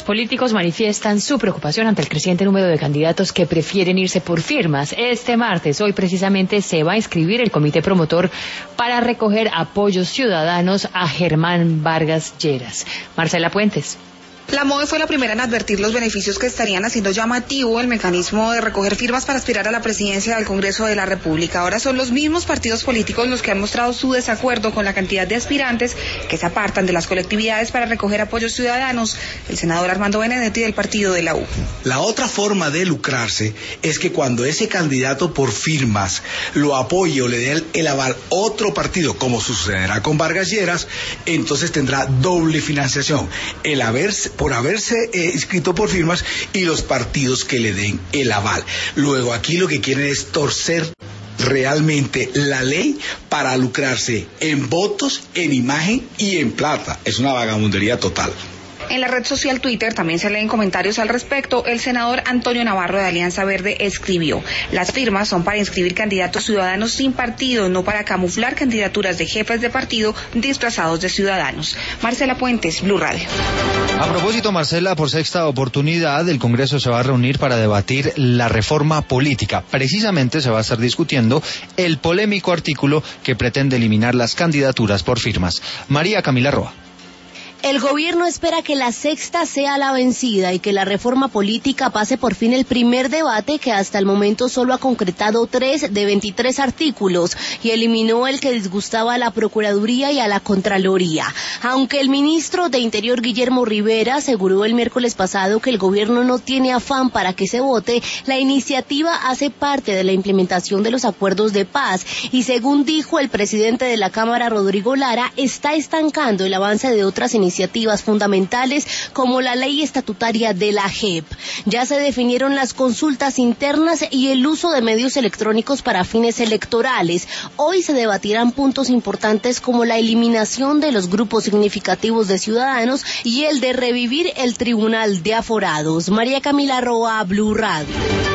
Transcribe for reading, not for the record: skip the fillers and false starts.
políticos manifiestan su preocupación ante el creciente número de candidatos que prefieren irse por firmas. Este martes, hoy precisamente, se va a inscribir el comité promotor para recoger apoyos ciudadanos a Germán Vargas Lleras. Marcela Puentes. La MOE fue la primera en advertir los beneficios que estarían haciendo llamativo el mecanismo de recoger firmas para aspirar a la presidencia del Congreso de la República. Ahora son los mismos partidos políticos los que han mostrado su desacuerdo con la cantidad de aspirantes que se apartan de las colectividades para recoger apoyos ciudadanos. El senador Armando Benedetti del partido de la U. La otra forma de lucrarse es que cuando ese candidato por firmas lo apoye o le dé el aval otro partido, como sucederá con Vargas Lleras, entonces tendrá doble financiación. Por haberse inscrito por firmas y los partidos que le den el aval. Luego aquí lo que quieren es torcer realmente la ley para lucrarse en votos, en imagen y en plata. Es una vagabundería total. En la red social Twitter también se leen comentarios al respecto. El senador Antonio Navarro de Alianza Verde escribió: las firmas son para inscribir candidatos ciudadanos sin partido, no para camuflar candidaturas de jefes de partido disfrazados de ciudadanos. Marcela Puentes, Blue Radio. A propósito, Marcela, por sexta oportunidad el Congreso se va a reunir para debatir la reforma política. Precisamente se va a estar discutiendo el polémico artículo que pretende eliminar las candidaturas por firmas. María Camila Roa. El gobierno espera que la sexta sea la vencida y que la reforma política pase por fin el primer debate, que hasta el momento solo ha concretado 3 de 23 artículos y eliminó el que disgustaba a la Procuraduría y a la Contraloría. Aunque el ministro de Interior, Guillermo Rivera, aseguró el miércoles pasado que el gobierno no tiene afán para que se vote, la iniciativa hace parte de la implementación de los acuerdos de paz y, según dijo el presidente de la Cámara, Rodrigo Lara, está estancando el avance de otras iniciativas fundamentales como la ley estatutaria de la JEP. Ya se definieron las consultas internas y el uso de medios electrónicos para fines electorales. Hoy se debatirán puntos importantes como la eliminación de los grupos significativos de ciudadanos y el de revivir el Tribunal de Aforados. María Camila Roa, Blue Radio.